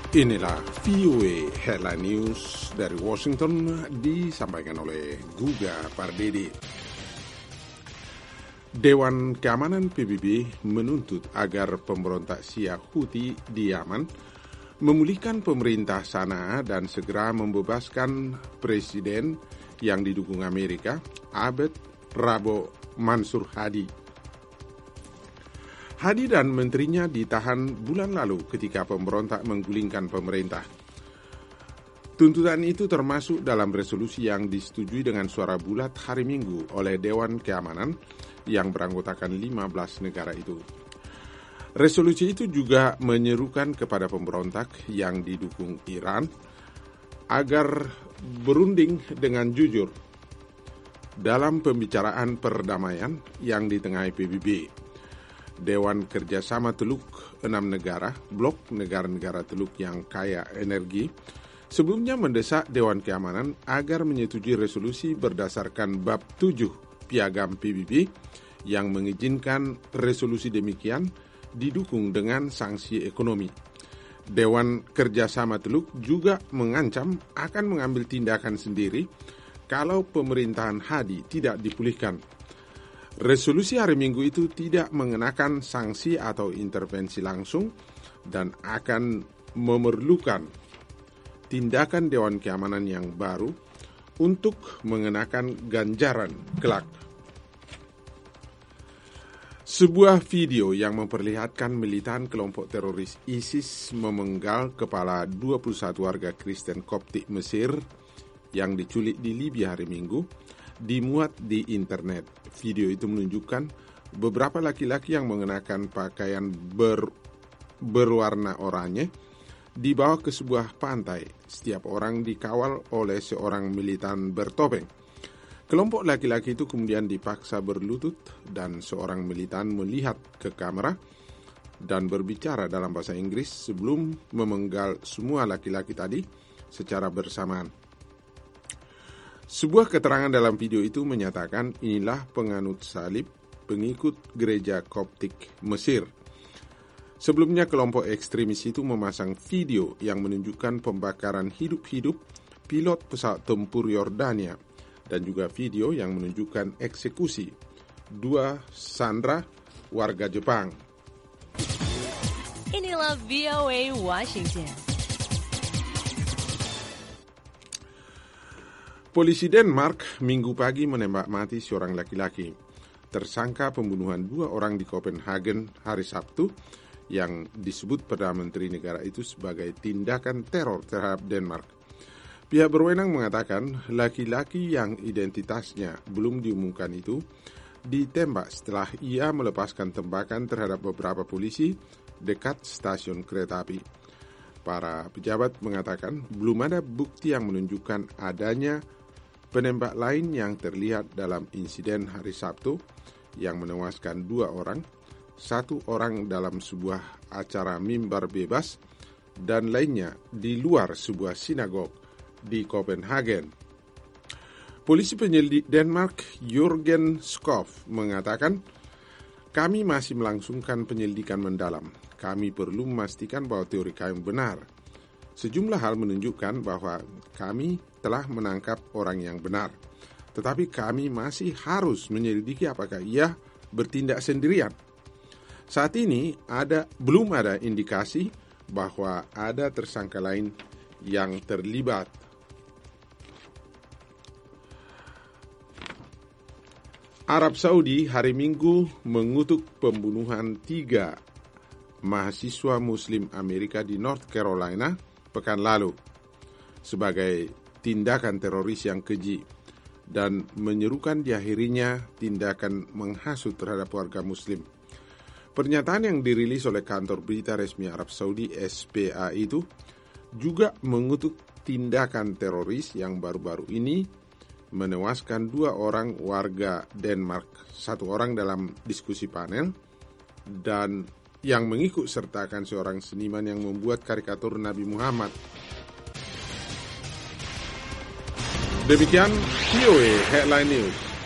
Inilah VOA Headline News dari Washington disampaikan oleh Guga Pardede. Dewan Keamanan PBB menuntut agar pemberontak Syiah Houthi di Yaman memulihkan pemerintah Sanaa dan segera membebaskan presiden yang didukung Amerika, Abed Rabo Mansur Hadi. Hadi dan menterinya ditahan bulan lalu ketika pemberontak menggulingkan pemerintah. Tuntutan itu termasuk dalam resolusi yang disetujui dengan suara bulat hari Minggu oleh Dewan Keamanan yang beranggotakan 15 negara itu. Resolusi itu juga menyerukan kepada pemberontak yang didukung Iran agar berunding dengan jujur dalam pembicaraan perdamaian yang ditengahi PBB. Dewan Kerjasama Teluk 6 negara, blok negara-negara teluk yang kaya energi, sebelumnya mendesak Dewan Keamanan agar menyetujui resolusi berdasarkan bab 7 Piagam PBB yang mengizinkan resolusi demikian didukung dengan sanksi ekonomi. Dewan Kerjasama Teluk juga mengancam akan mengambil tindakan sendiri kalau pemerintahan Hadi tidak dipulihkan. Resolusi hari Minggu itu tidak mengenakan sanksi atau intervensi langsung dan akan memerlukan tindakan Dewan Keamanan yang baru untuk mengenakan ganjaran kelak. Sebuah video yang memperlihatkan militan kelompok teroris ISIS memenggal kepala 21 warga Kristen Koptik Mesir yang diculik di Libya hari Minggu dimuat di internet. Video itu menunjukkan beberapa laki-laki yang mengenakan pakaian berwarna oranye dibawa ke sebuah pantai. Setiap orang dikawal oleh seorang militan bertopeng. Kelompok laki-laki itu kemudian dipaksa berlutut dan seorang militan melihat ke kamera dan berbicara dalam bahasa Inggris sebelum memenggal semua laki-laki tadi secara bersamaan. Sebuah keterangan dalam video itu menyatakan inilah penganut salib pengikut gereja Koptik Mesir. Sebelumnya kelompok ekstremis itu memasang video yang menunjukkan pembakaran hidup-hidup pilot pesawat tempur Yordania dan juga video yang menunjukkan eksekusi 2 sandera warga Jepang. Inilah VOA Washington. Polisi Denmark minggu pagi menembak mati seorang laki-laki. Tersangka pembunuhan 2 orang di Copenhagen hari Sabtu yang disebut Perdana Menteri negara itu sebagai tindakan teror terhadap Denmark. Pihak berwenang mengatakan laki-laki yang identitasnya belum diumumkan itu ditembak setelah ia melepaskan tembakan terhadap beberapa polisi dekat stasiun kereta api. Para pejabat mengatakan belum ada bukti yang menunjukkan adanya penembak lain yang terlihat dalam insiden hari Sabtu yang menewaskan 2 orang, 1 orang dalam sebuah acara mimbar bebas dan lainnya di luar sebuah sinagog di Copenhagen. Polisi penyelidik Denmark Jørgen Skov mengatakan, kami masih melangsungkan penyelidikan mendalam. Kami perlu memastikan bahwa teori kami benar. Sejumlah hal menunjukkan bahwa kami telah menangkap orang yang benar. Tetapi kami masih harus menyelidiki apakah ia bertindak sendirian. Saat ini belum ada indikasi bahwa ada tersangka lain yang terlibat. Arab Saudi hari Minggu mengutuk pembunuhan 3 mahasiswa Muslim Amerika di North Carolina pekan lalu sebagai tindakan teroris yang keji dan menyerukan diakhirinya tindakan menghasut terhadap warga Muslim. Pernyataan yang dirilis oleh kantor berita resmi Arab Saudi SPA itu juga mengutuk tindakan teroris yang baru-baru ini menewaskan 2 orang warga Denmark, 1 orang dalam diskusi panel, dan yang mengikut sertakan seorang seniman yang membuat karikatur Nabi Muhammad. Demikian VOA Headline News.